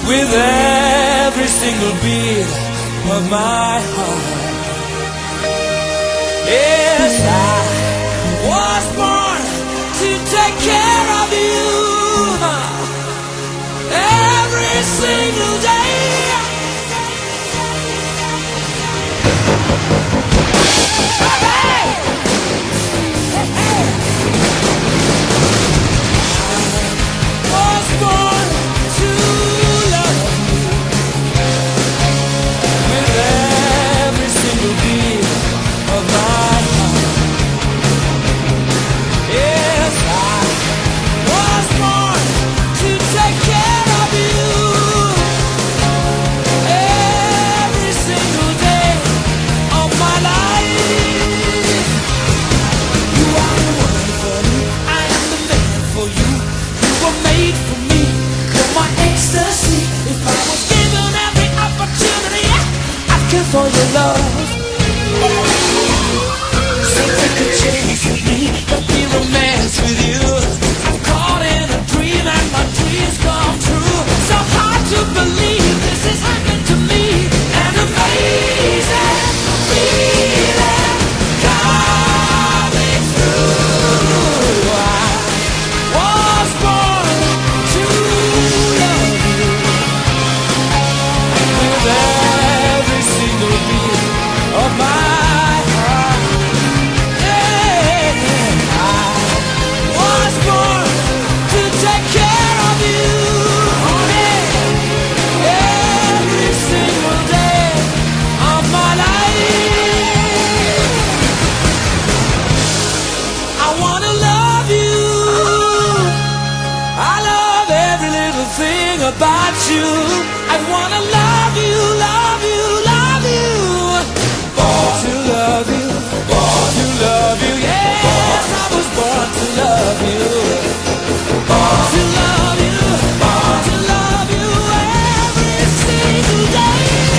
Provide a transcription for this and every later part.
with every single beat of my heart. Yes, I was born to take care of you every single day. For your love, so take a chance with me, let me romance with you. I'm caught in a dream and my dreams come true. So hard to believe this is happening to me. An amazing feeling coming through. I was born to love you with every single beat of my heart. Yeah, I was born to take care of you, honey, every single day of my life. I wanna love you. I love every little thing about you. I wanna love you, love you, love you. Born to love you, born to love you. Yes, I was born to love you. Born to love you, born to love you every single day,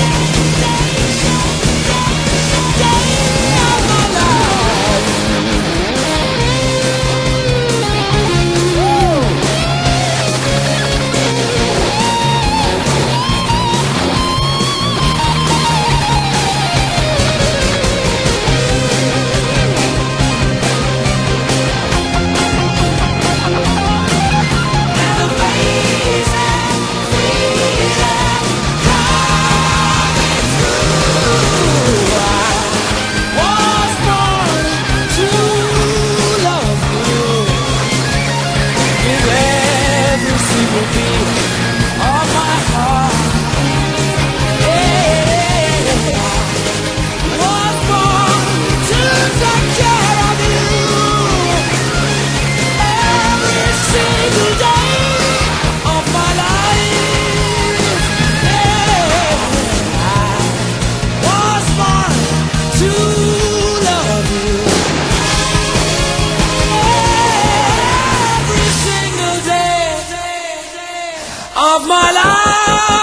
day of my life. Of my life.